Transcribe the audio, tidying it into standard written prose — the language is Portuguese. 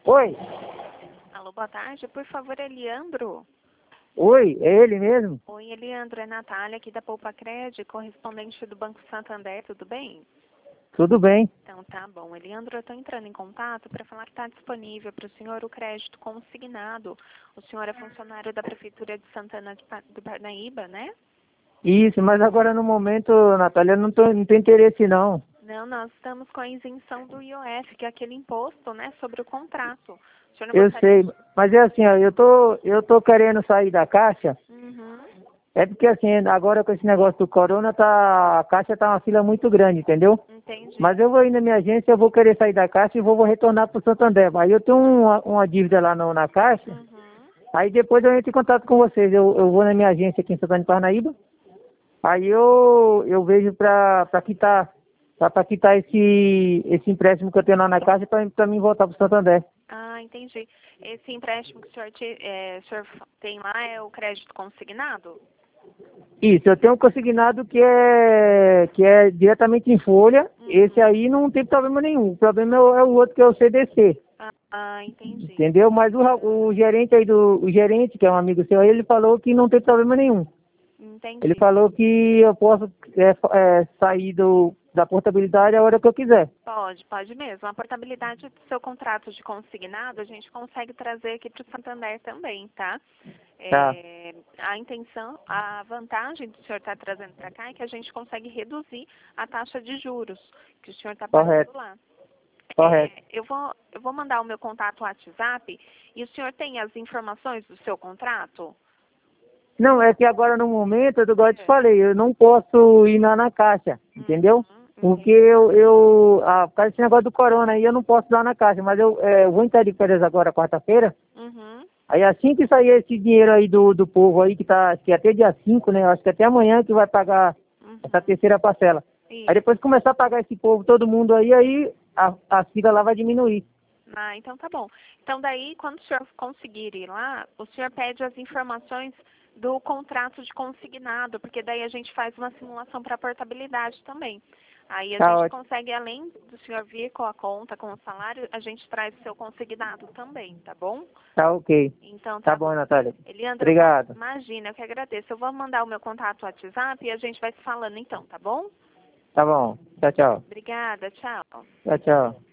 Oi, Alô, boa tarde. Por favor, Eliandro. oi, é ele mesmo? Oi, Eliandro. É Natália aqui da Poupa Cred, correspondente do Banco Santander. Tudo bem? Tudo bem. Então, tá bom. Eliandro, eu estou entrando em contato para falar que está disponível para o senhor o crédito consignado. O senhor é funcionário da Prefeitura de Santana do Parnaíba, né? Isso, mas agora no momento, Natália, eu não tenho interesse não. Não, nós estamos com a isenção do IOF, que é aquele imposto, né, sobre o contrato. O senhor não Eu gostaria sei, de... mas é assim, ó, eu tô querendo sair da Caixa, Uhum. é porque assim, agora com esse negócio do corona, a Caixa tá uma fila muito grande, entendeu? Entendi. Mas eu vou ir na minha agência, eu vou querer sair da Caixa e vou retornar pro Santander. Aí eu tenho uma dívida lá na Caixa, Uhum. aí depois eu entro em contato com vocês. Eu vou na minha agência aqui em Santana de Parnaíba. Aí eu vejo para quitar esse empréstimo que eu tenho lá na Caixa para mim voltar para o Santander. Ah, entendi. Esse empréstimo que o senhor tem lá é o crédito consignado? Isso, eu tenho um consignado que é diretamente em folha. Esse Uhum. aí não tem problema nenhum. O problema é o outro que é o CDC. Entendi. Entendeu? Mas o gerente aí o gerente, que é um amigo seu aí, ele falou que não tem problema nenhum. Ele Entendi. falou que eu posso sair da portabilidade a hora que eu quiser. Pode mesmo. A portabilidade do seu contrato de consignado, a gente consegue trazer aqui para o Santander também, tá? Tá, A intenção, a vantagem do senhor estar trazendo para cá é que a gente consegue reduzir a taxa de juros que o senhor está pagando correto, lá. correto. Eu vou mandar o meu contato WhatsApp e o senhor tem as informações do seu contrato? Não, é que agora no momento, igual eu te É. falei, eu não posso ir na Caixa, entendeu? Porque Entendi. por causa desse negócio do corona aí, eu não posso ir lá na Caixa, mas eu vou entrar de férias agora, quarta-feira. Uhum. Aí assim que sair esse dinheiro aí do povo aí, que é até dia 5, né? Eu acho que até amanhã que vai pagar essa Uhum. terceira parcela. Aí Isso. depois que começar a pagar esse povo, todo mundo aí a fila lá vai diminuir. Então tá bom. Então daí, quando o senhor conseguir ir lá, o senhor pede as informações do contrato de consignado, porque daí a gente faz uma simulação para portabilidade também. Aí a Tá gente ótimo, consegue, além do senhor vir com a conta, com o salário, a gente traz o seu consignado também, tá bom? tá ok. Então Tá tá bom, bom. Natália. Eliandro, Obrigado. imagina, eu que agradeço. Eu vou mandar o meu contato WhatsApp e a gente vai se falando então, tá bom? Tá bom. Tchau, tchau. Obrigada, tchau. Tchau, tchau.